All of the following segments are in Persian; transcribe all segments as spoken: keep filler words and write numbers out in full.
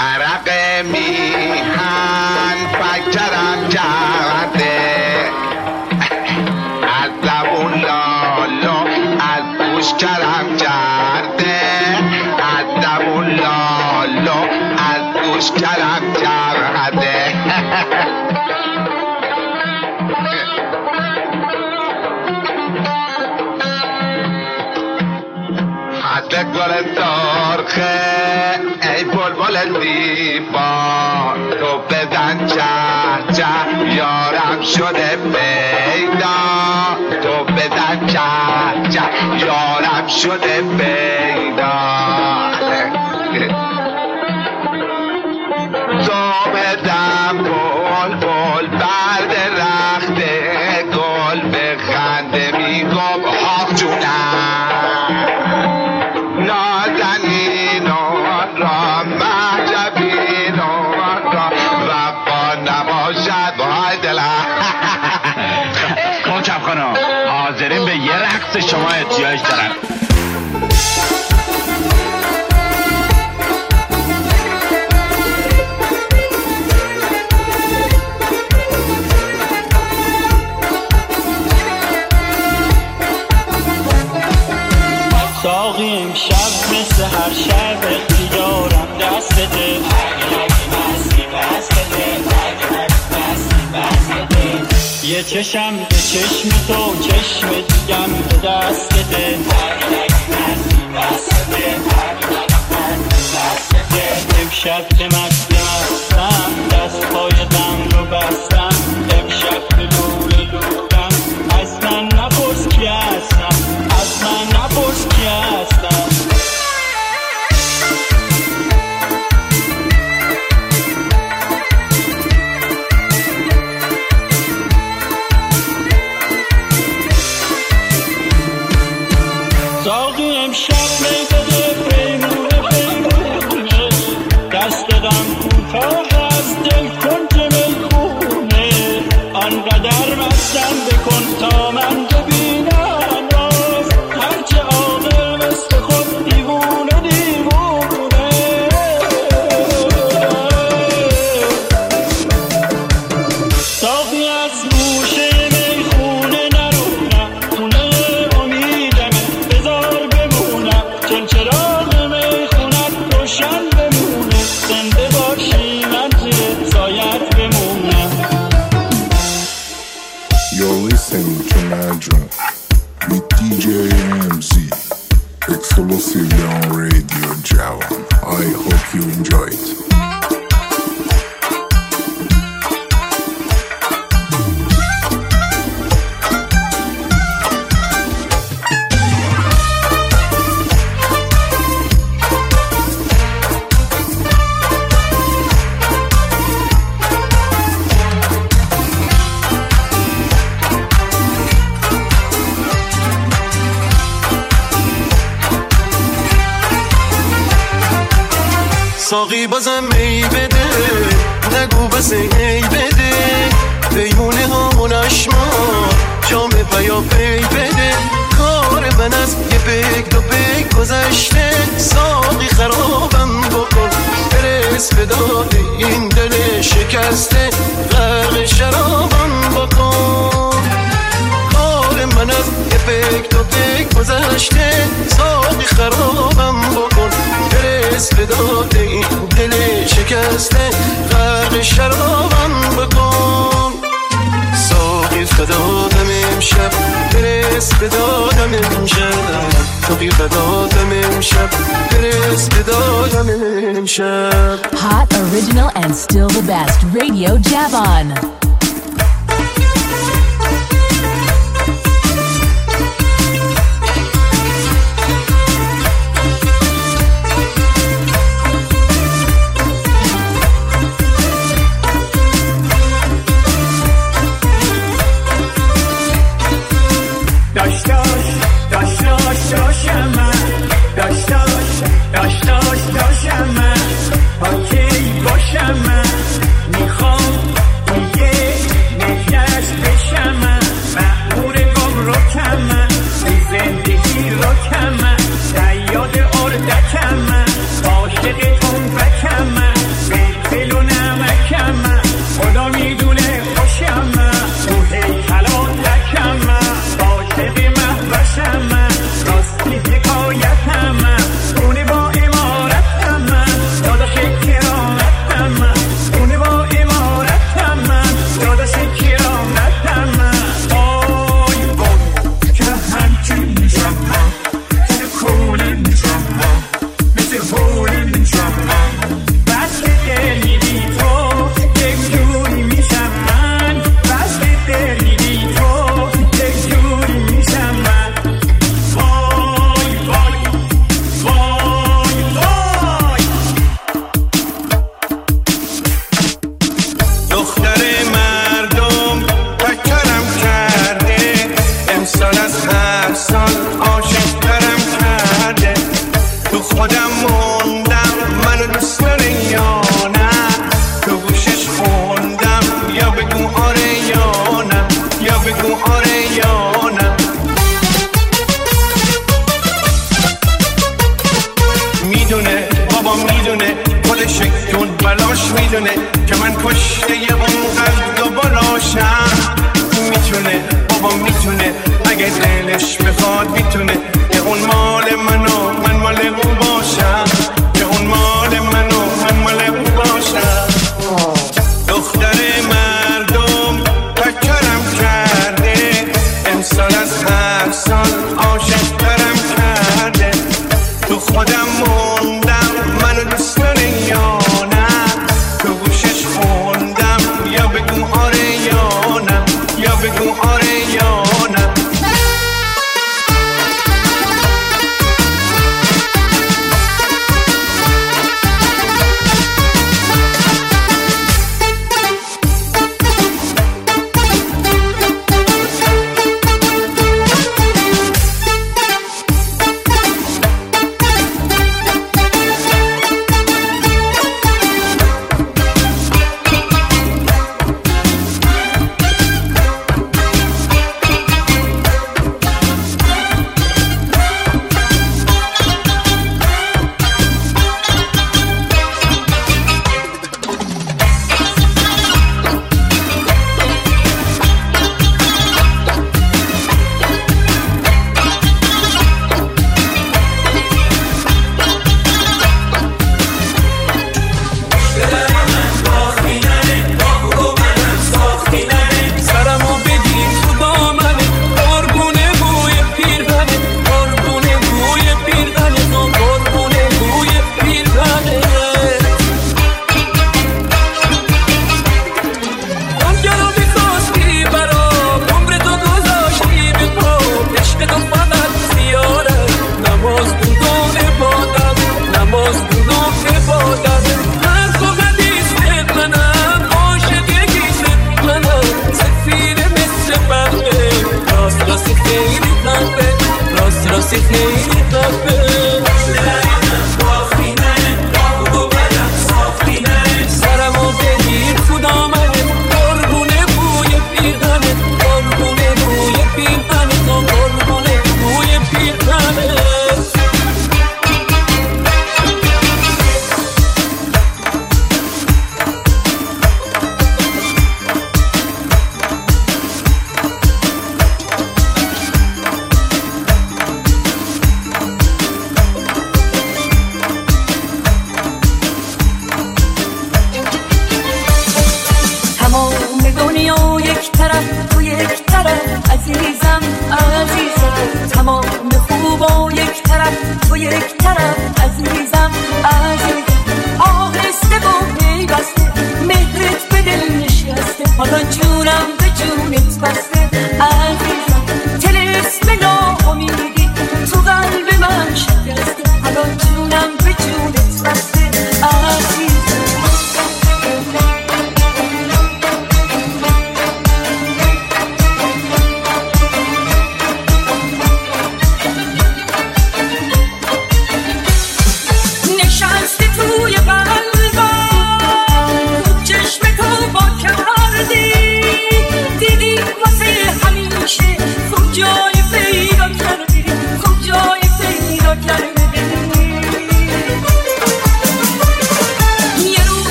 عرق میهن فکرم کرده، از لبون لالو از گوش کرم کرده، از لبون لالو از گوش کرم کرده. حد گل سرخه ای بلبل زیبا، تو بزن چه چه یارم شده پیدا، تو بزن چه چه یارم شده پیدا. صبح دم بلبل بر درخت گل بخنده میگم آخ جونم، نازنینان را مهجبینان را وفا نباشد وای دلم. کوچم خانم حاضرین به یه رقص شما احتیاج دارن. ساقی امشب مثل هر شب دیدارم دست بده، یه چشم به چشم تو چشم دیگم به دست بده، امشب که مست مستم دست پای دم رو بستم، امشب به لول لولم از من نپرس کی هستم، از من نپرس کی هستم. ساقی امشب می بده پیمونه پیمونه، دست دادم کوتاه از دل کن که میخونه، آنقدر مستم بکن تا من ببینم راز، هرچه عاقل مثل خود دیوونه دیوونه. ساقی از گوشه میخونه نرو نه، خونه امیدمه بذار بمونم، چون چراغ میخونت روشن بمونه، زنده باشی من زیر سایت بمونم. You're listening to Najma with D J M Z, exclusively on Radio Javan. I hope you enjoy it. ساقی بازم می بده، نگو بس ای بده، پیمونه ها و نشمار جام پیا پی بده، کار من از یه بیگ دو بیگ گذشته، ساقی خرابم بکن برس به داد این دل شکسته، غرق شرابم بکن، کار من از یه بیگ دو بیگ گذشته، ساقی خرابم بکن برس به داد این دل شکسته، غرق شرابم بکن. ساقی فدادم امشب برس به دادم امشب، ساقی فدادم امشب برس به دادم امشب. Hot, original and still the best. Radio Javan. میخوام یه عاشق ترم کرده تو خودم موندم منو دوست داره یا نه تو گوشش خوندم یا بگو آره یا نه یا بگو آره یا نه میدونه بابا میدونه خودش کن بلاش میدونه که من کشته اون قلب و بالاشم میتونه بابا میتونه اگه دلش بخواد میتونه که اون مال منو من مال اون باشم که اون مال منو من مال اون باشم دختر مردم تکرم کرده امسال از هر سال عاشق ترم کرده تو خودم موندم منو دوست داره یا نه تو گوشش خوندم یا بگو آره یا نه یا بگو آره یا نه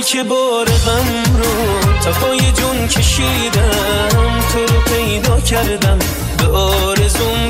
که بار غم رو تا پای جون کشیدم، تو رو پیدا کردم به آرزوم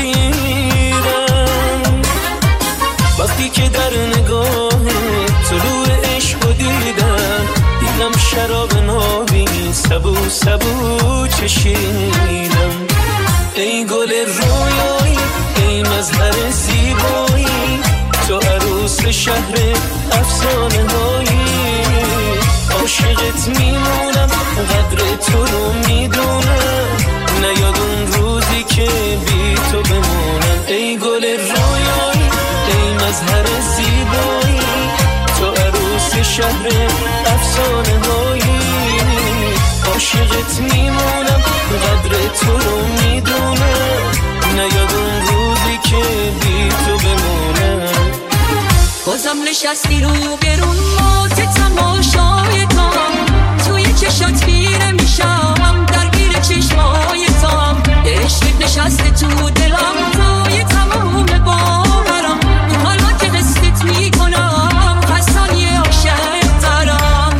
رسیدم. وقتی که در نگاه طلوع عشق رو دیدم، دیدم شراب نابی سبو سبو چشیدم. ای گل رویایی، ای مظهر زیبایی، تو عروس شهر افسانه هایی. عاشقت میمونم، قدر تو رو میدونم، نیاد اون روزی که بی تو بمونم. ای گل رویایی، ای مظهر زیبایی، تو عروس شهر افسانه هایی. عاشقت میمونم، قدر تو رو میدونم، نیاد اون روزی که بی تو بمونم. بازم نشستی رو برون مات تماشای تام، توی چشات میره میشم درگیر چشمای تام. عشقت نشسته تو دلم، توی تمام باورم، حالا که قصدت میکنم قصانی عاشق ترم.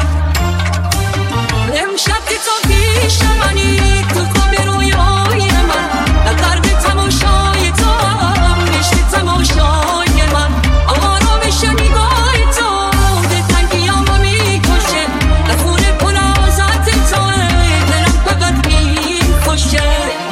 امشب که تو پیش منی، تو خواب رویای من، نقرد تماشای تام، عشق تماشای من. آرامش نگاه تو دلتنگیامو میکشه، خونه پلازت توه دلم فقط میکشه.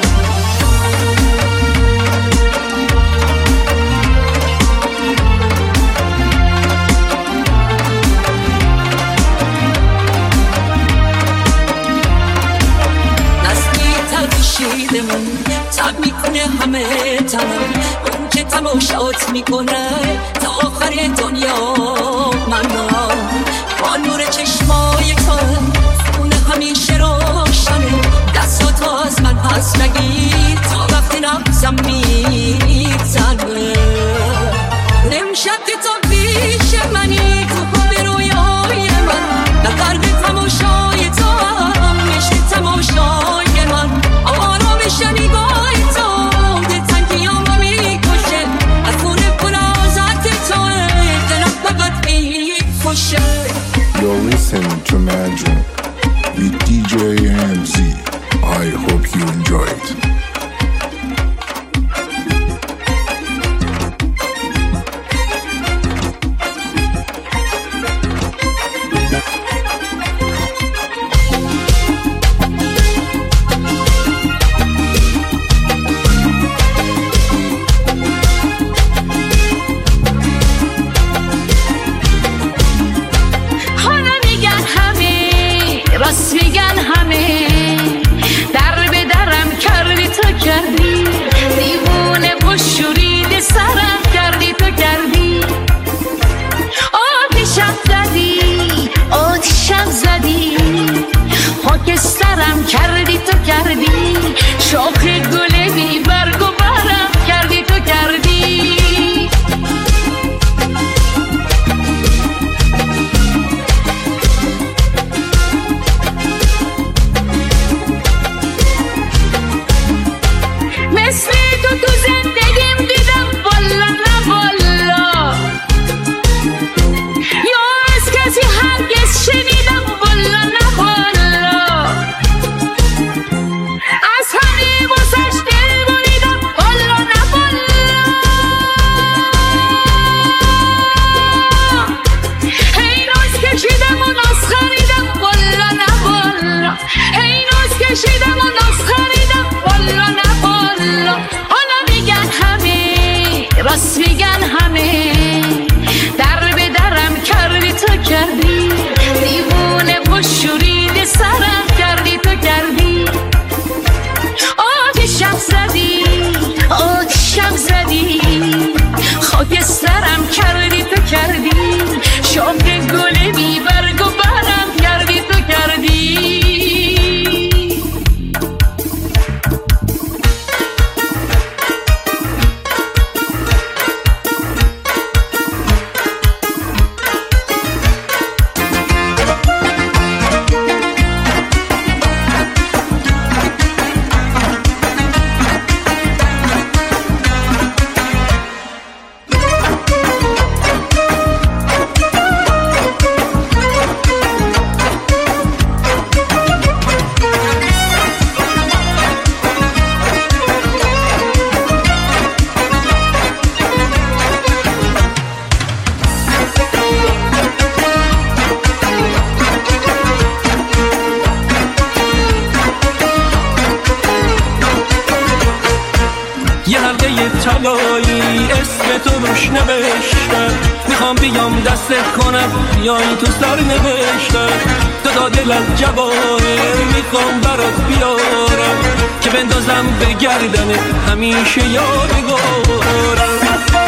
من تب میکنه همه تنم، اون که تماشات میکنه تا آخر دنیا. من با نور چشمای تو خونه همیشه روشنه، دستات از من پس نگیر تا وقتی نبزم میزنه. امشب که تو پیش منی، تو خواب رویای من، نقرد تماشای تو عشق تماشای من. آرامش نگاه تو دلتنگیامو میکشه، از خونه پلازت تو دلم فقط میکشه. You're listening to Madron with D J M Z. I hope you enjoy it. جایی اسم تو روش نوشتم، میخوام بیام دستت کنم بیای تو سر نوشتم، تو دا دل از جواهر میخوام برات بیارم که بندازم به گردنت همیشه یادگارم.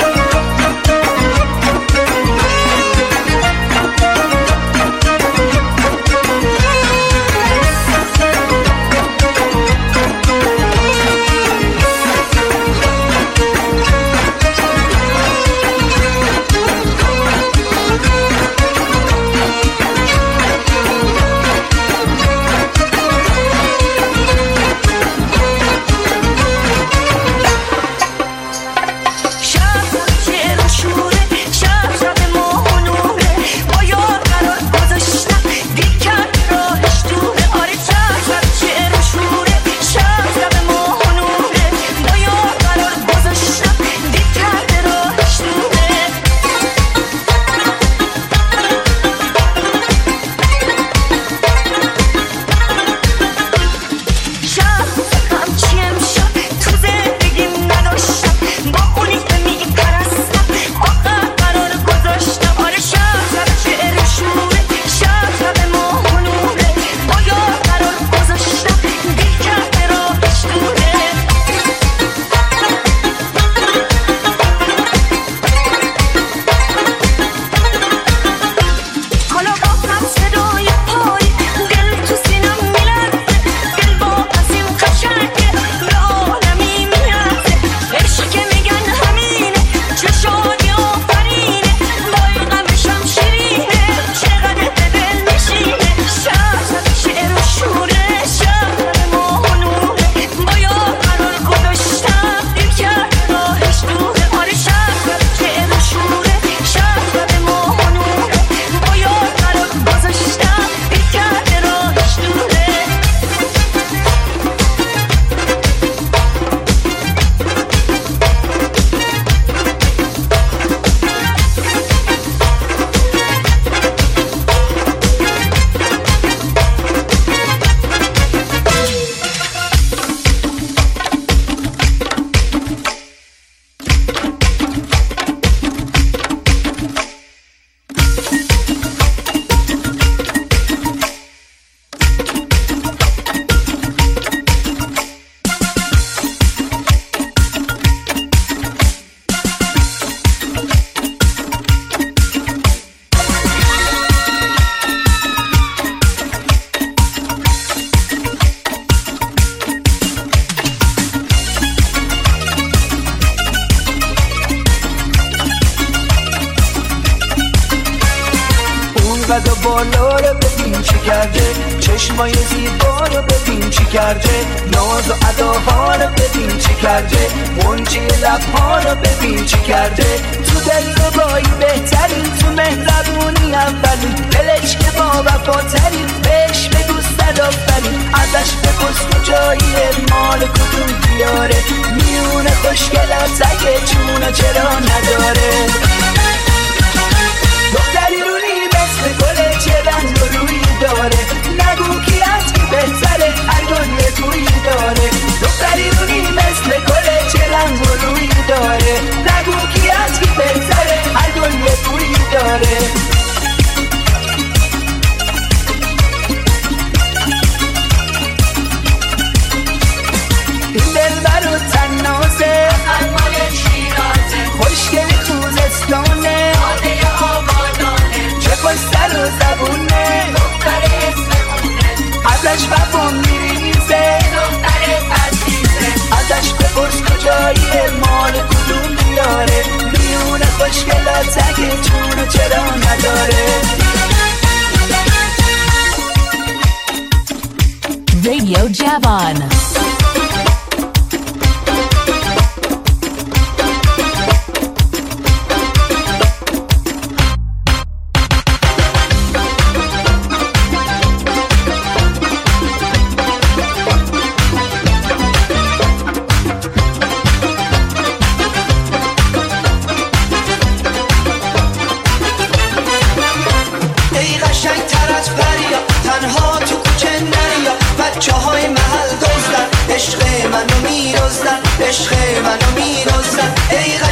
قد و بالا رو ببین چی کرده، چشمای زیبا رو ببین چی کرده، ناز و اداها رو ببین چی کرده، منچی لبها رو ببین چی کرده. تو دلربایی بهترین، تو مهربونی اولین، دلش که با وفاترین، بهش بگو صدافرین، ازش بپرس کجاییه، مال کدوم دیاره، میونه خوشگلات اگه چونو چرا نداره. دختری رونی مثل گله چه رنگ و رویی داره، نگو کی از کی بهتره، هر گل یه تویی داره. دختری رونی مثل گله چه رنگ و رویی داره، نگو کی از کی بهتره، هر گل یه تویی داره. این دلبر و تنازه، خوشگل خوزستانه، چه پشتر و زبونه، ازش وفا میریزه، ازش بپرس کجاییه، مال کدوم دیاره، میونه خوشگلات اگه چونو چرا نداره. Radio Javon. عشق منو میرزدن، عشق منو میرزدن، ای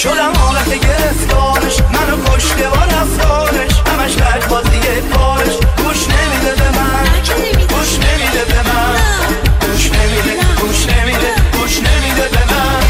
شدم حالت گرفتارش، منو کشته با رفتارش، همش لک بازیه کارش، گوش نمیده به من، گوش نمیده به من، گوش نمیده، گوش نمیده، گوش نمیده به من.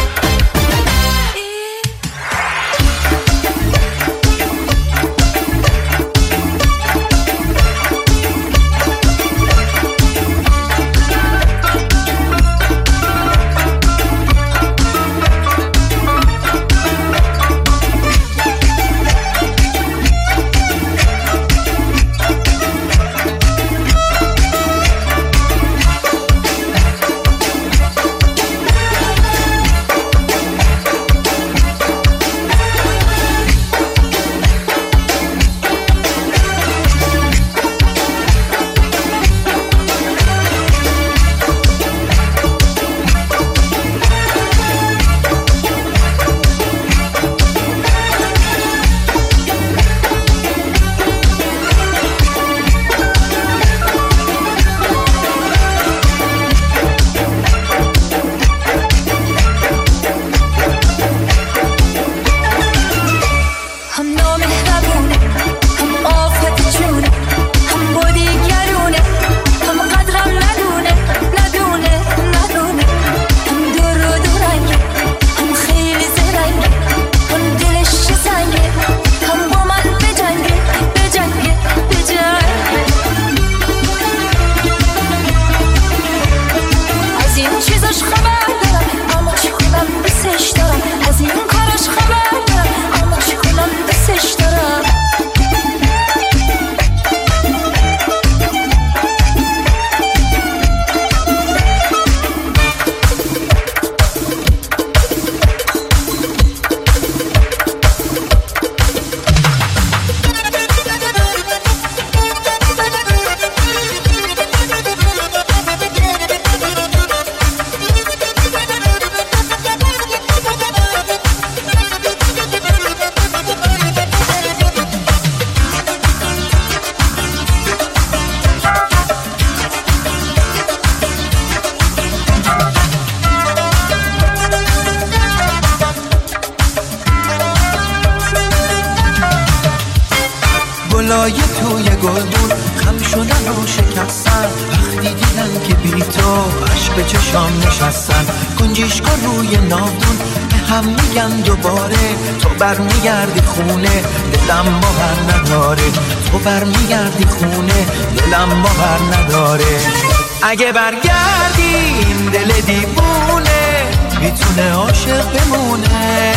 گلای توی گلدون خم شدن و شکستن، وقتی دیدن که بی تو عشق به چشام نشستن، گنجشکا روی ناودون به هم میگن دوباره، تو برمیگردی خونه دلم باور نداره، تو برمیگردی خونه دلم باور نداره. اگه برگردی این دل دیوونه میتونه عاشق بمونه،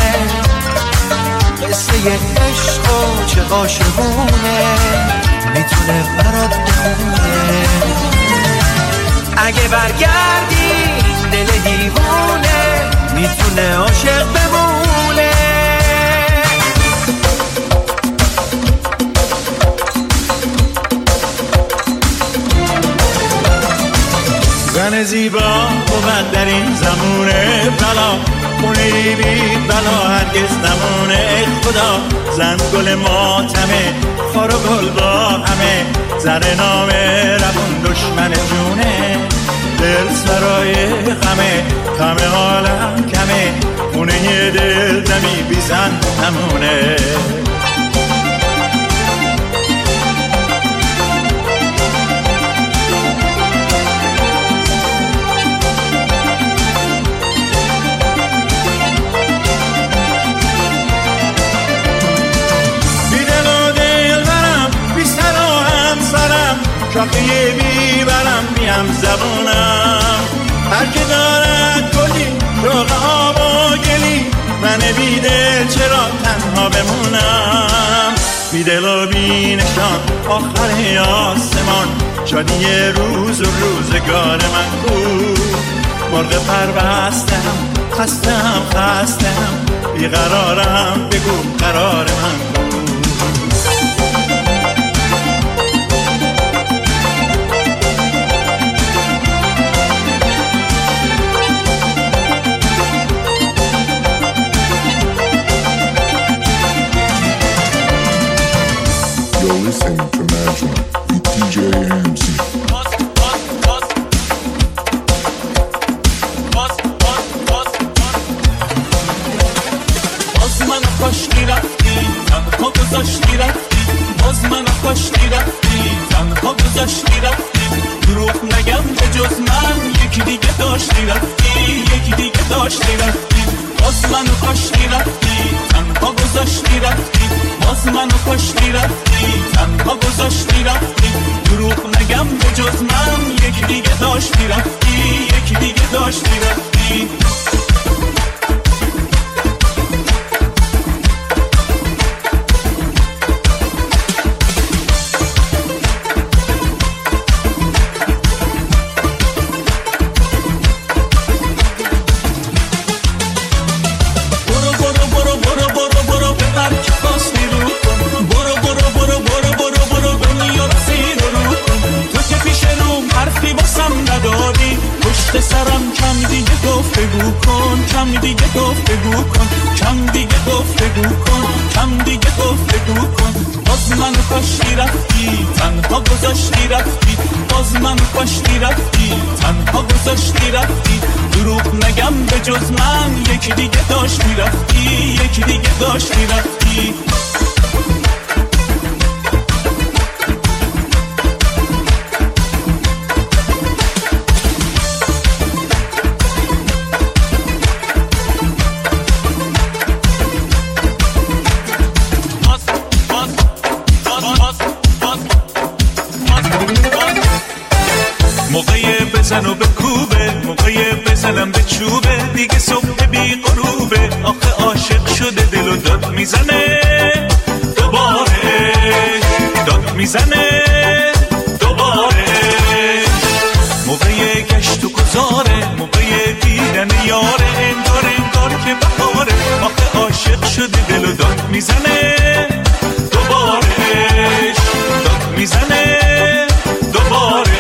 قصه عشق و چه عاشقونه میتونه برات بخونه. اگه برگردی دل دیوونه میتونه عاشق بمونه. زن زیبا بود در این زمونه بلا، خونه بی بلا هرگز نمونه. خدا زن گل ماتمه، خار و گل با همه، زن نامه روون دشمن جونه. دل سرای غمه، غم عالم کمه، خونه دل دمی بی زن نمونه. شاخه بیبرم میم زبونم، هر که دارد گلی شوق آب و گلی، من بیدل چرا تنها بمونم. بیدل و بی نشان آخر آسمان، شادی روز و روزگار من کو. مرغ پر بستم خستم خستم، بیقرارم بگو قرار من کو. You're listening to Najma with دی جی ام سی. باز داشتی رفتی یکی دیگه داشتی رفتی باز منو کاشتی رفتی تنها گذاشتی رفتی باز منو کاشتی رفتی تنها گذاشتی رفتی دروغ نگم به جز من یکی دیگه داشتی رفتی یکی دیگه داشتی رفتی سرم کم دیگه گفتگو کن کم دیگه گفتگو کن کم دیگه گفتگو کن کم دیگه گفتگو کن باز منو کاشتی رفتی تنها گذاشتی رفتی باز منو کاشتی رفتی تنها گذاشتی رفتی دروغ نگم به جز من یکی دیگه داشتی رفتی یکی دیگه داشتی رفتی بزنو به کوبه موقعی بزنم به چوبه دیگه صبح بی غروبه آخه عاشق شده دل و داد میزنه دوباره داد میزنه دوباره موقعی گشت و گذاره موقعی دیدن یاره انگار انگار که بهاره آخه عاشق شده دل و داد میزنه دوباره داد میزنه دوباره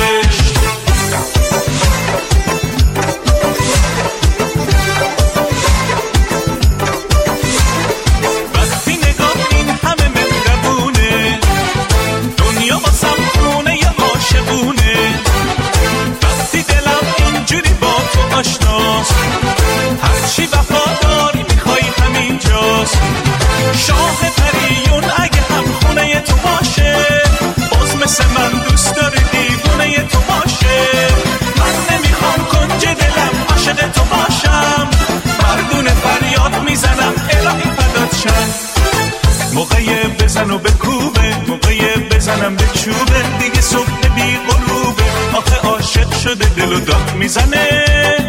هرچی وفاداری میخوای همین جاست شاه پریون اگه هم خونه تو باشه باز مثل من دوست داره دیوونه تو باشه من نمیخوام کنج دلم عاشق تو باشم مردون فریاد میزنم الهی فدات شم موقعی بزن و بکوبه موقعی بزنم به چوبه دیگه صبح بی غروبه آخه عاشق شده دل و داد میزنه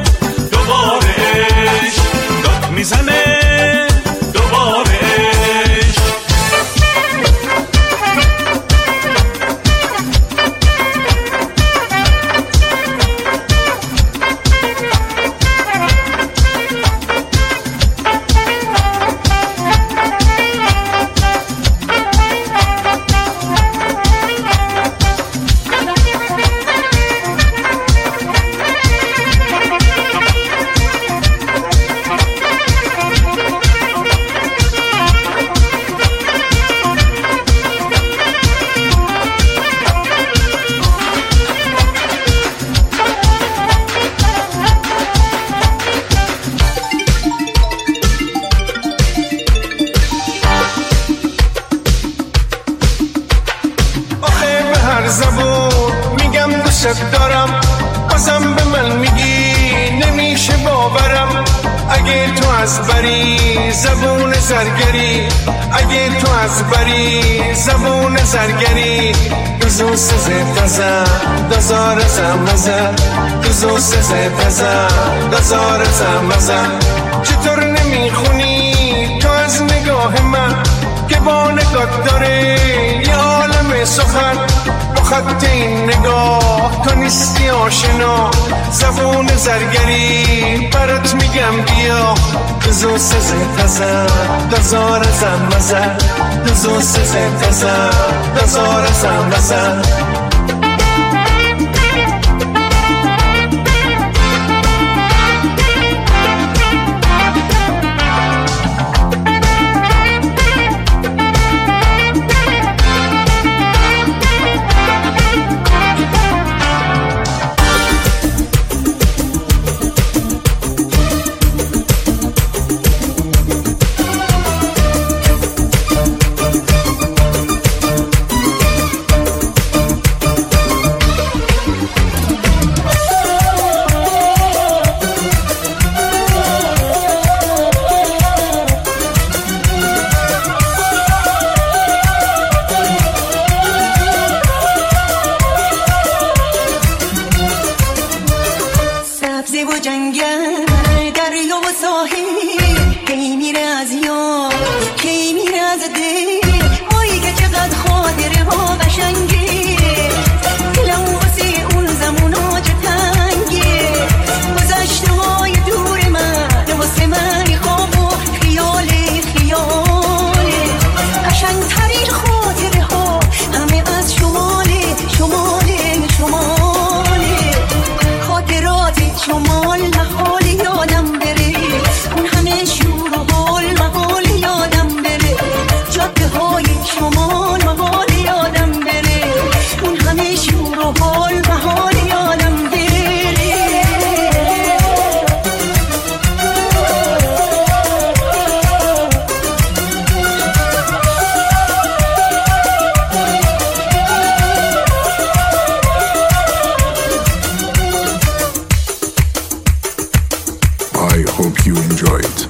دوبارش داد میزنه دوبارش دارم بازم به من میگی نمیشه باورم اگه تو از بری زبون زرگری اگه تو از بری زبون زرگری دوزو سزه تزم دازار زمزم دوزو سزه تزم دازار زمزم چطور نمیخونی تو از نگاه من که با نگاه داره یه عالم سخن خط این نگاه تو نیستی آشنا زبون زرگری برات میگم بیا دوزو سزه تزم دازار زمزم دوزو سزه تزم دازار زمزم کوه و جنگل دریا و ساحل کی میره از یاد کی میره از دل وای که چقدر خاطره ها قشنگه دلم واسه اون زمونا چه تنگه گذشته های دور من واسه من خواب و خیال خیال قشنگترین خاطره ها همه از شماله شماله شماله خاطرات شمال محال یادم بره اون همه شور و حال محال یادم بره جاده های شمال محال یادم بره اون همه شور و حال محال یادم بره I hope you enjoy it.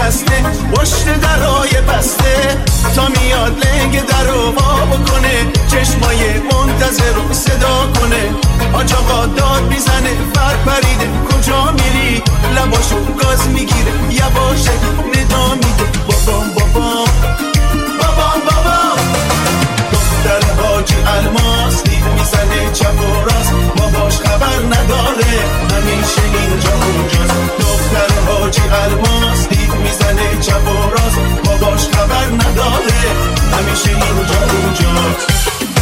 نشسته پشت درای بسته تا میاد لنگ در رو وا بکنه چشمای منتظر رو صدا کنه آج آقا داد میزنه فر پریده کجا میری لباشو گاز میگیره یواشه ندا میده بابام بابام بابام بابام دختر حاجی الماس دید میزنه چپ و راست باباش خبر نداره همیشه اینجا اونجاست دختر حاجی الماس دید میزنه چپ و راست باباش خبر نداره همیشه اینجا اونجاست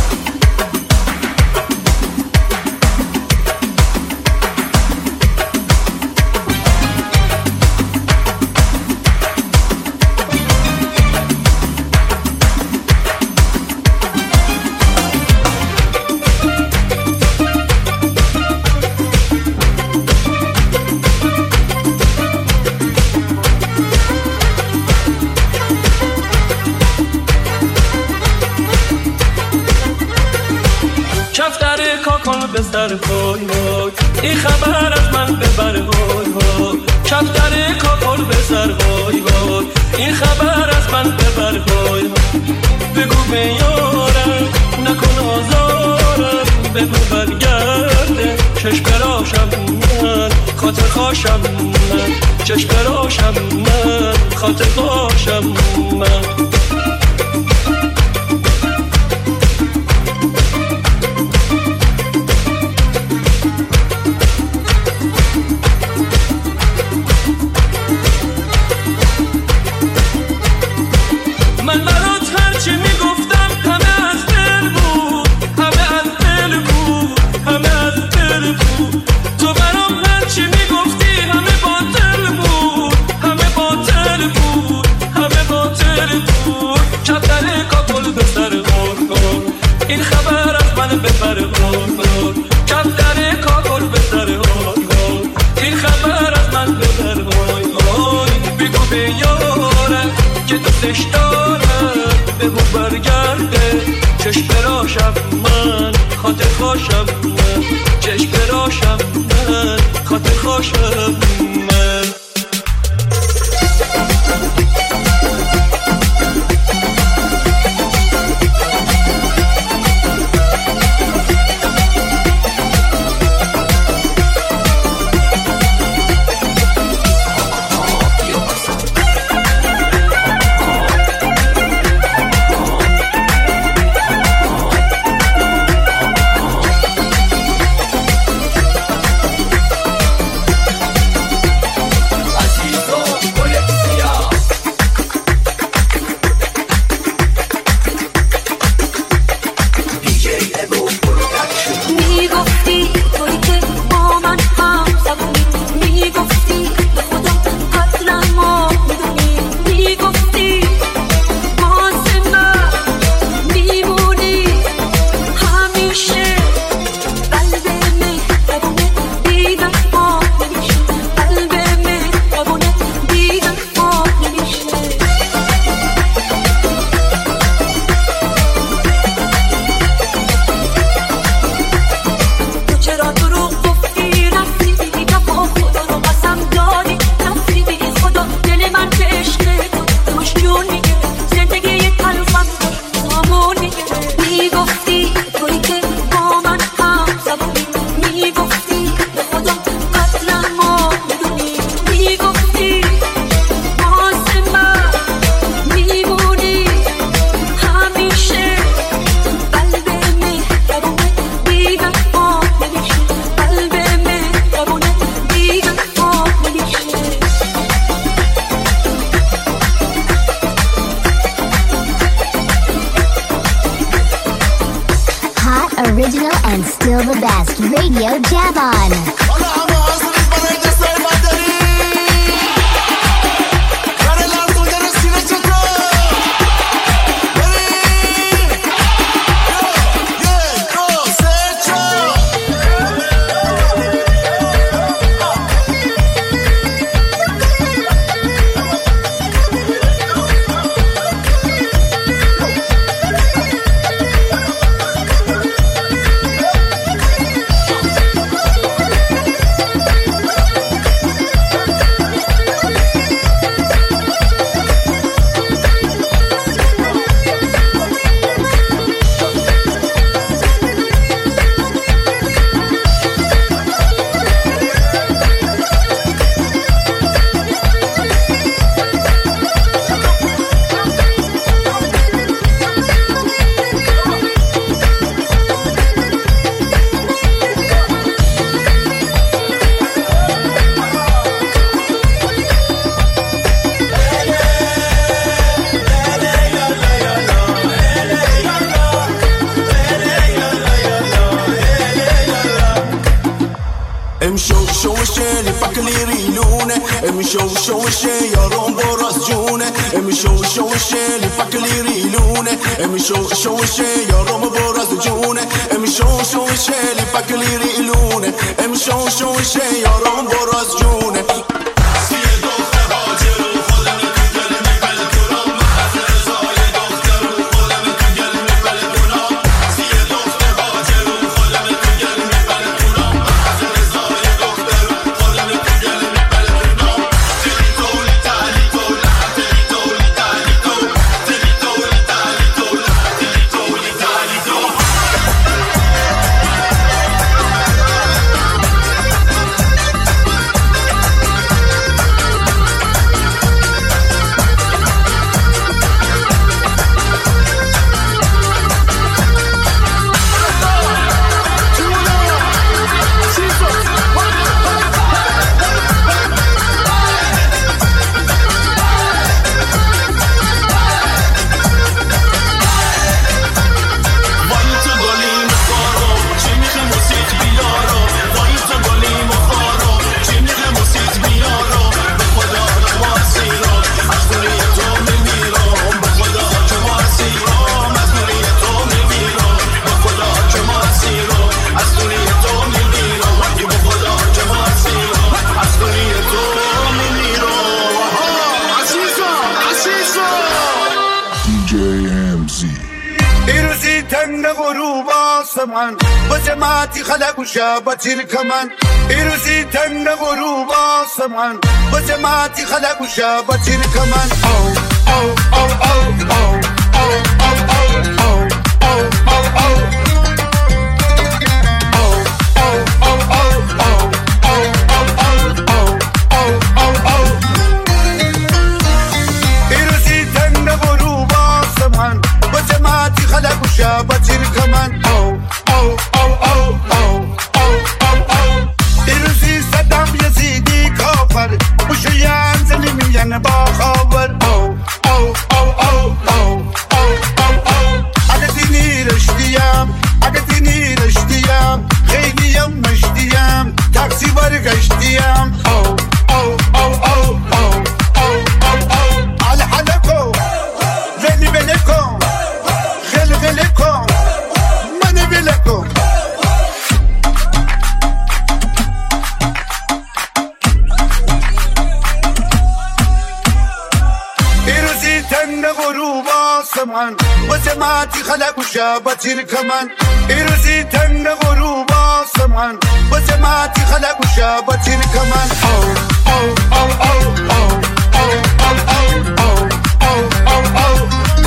بستر وای وای این خبر از من ببر وای وای کفتر کاکل بسر وای وای این خبر از من ببر وای وای بگو به یارم نکن آزارم بگو برگرده چشم براشم من خاطر خواشم من چشم براشم من خاطر خواشم من دوستش دارم بگو برگرده چشم براشم من خاطر خواشم من چشم براشم من خاطر خواشم من Original and still the best Radio Javon. شو شوشه یارم براز جونه امی شو شوشه لیفکلی ریلونه امی شو شوشه یارم براز جونه امی شو شوشه لیفکلی ریلونه امی شو شوشه یارم براز جونه بطیر کمن ایروزی تن غروب آسمان واسه ماتی خلق و شبطیر کمن او او او او او او او او او ایروزی تن غروب آسمان واسه ماتی خلق و شبطیر کمن او او او او او مشویان زلیمیان با خبر او او او او او او او اگه دینی رشدیم اگه دینی رشدیم خیلیم مشدیم تاکسی برگشتیم او او او او او او او على حلقو غلی بلکم غلی بلکم من بلکم غروب آسمان واسه ماتی خلق و شبطیر کمن ایروزی تن غروب آسمان واسه ماتی خلق و شبطیر کمن او او او او او او او او او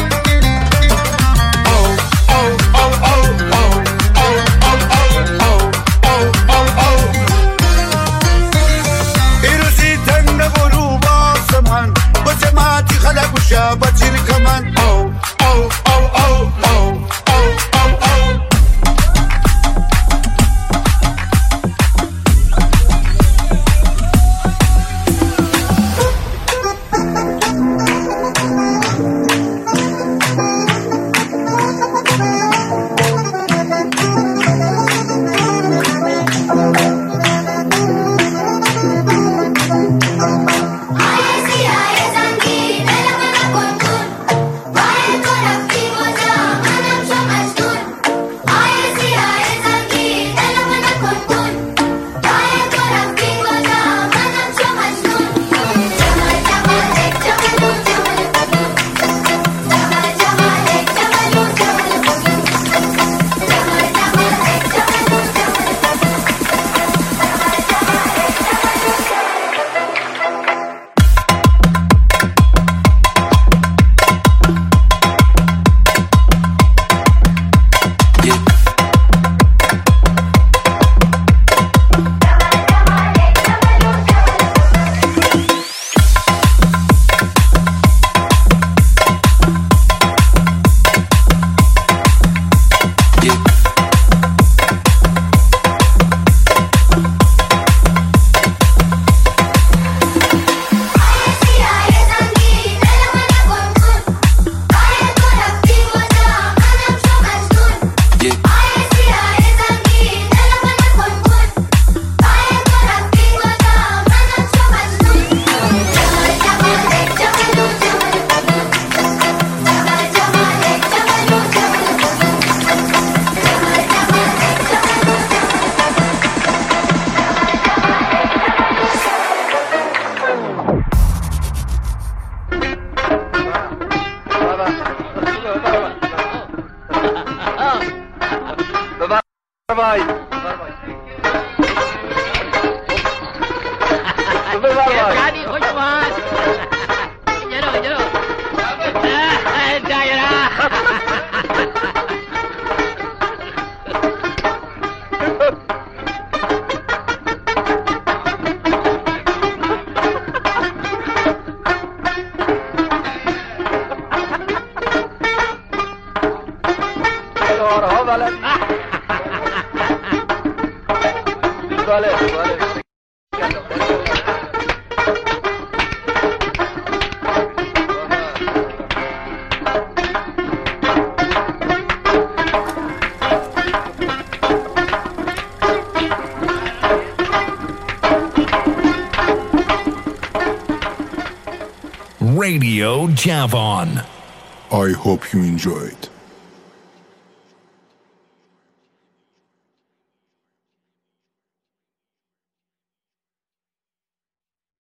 ایروزی تن غروب آسمان واسه ماتی خلق و شبطیر کمن او او او او او او او Ay, sí, ay, es aquí, de la mano con tu بله بله بله Radio Javon. I hope you enjoyed.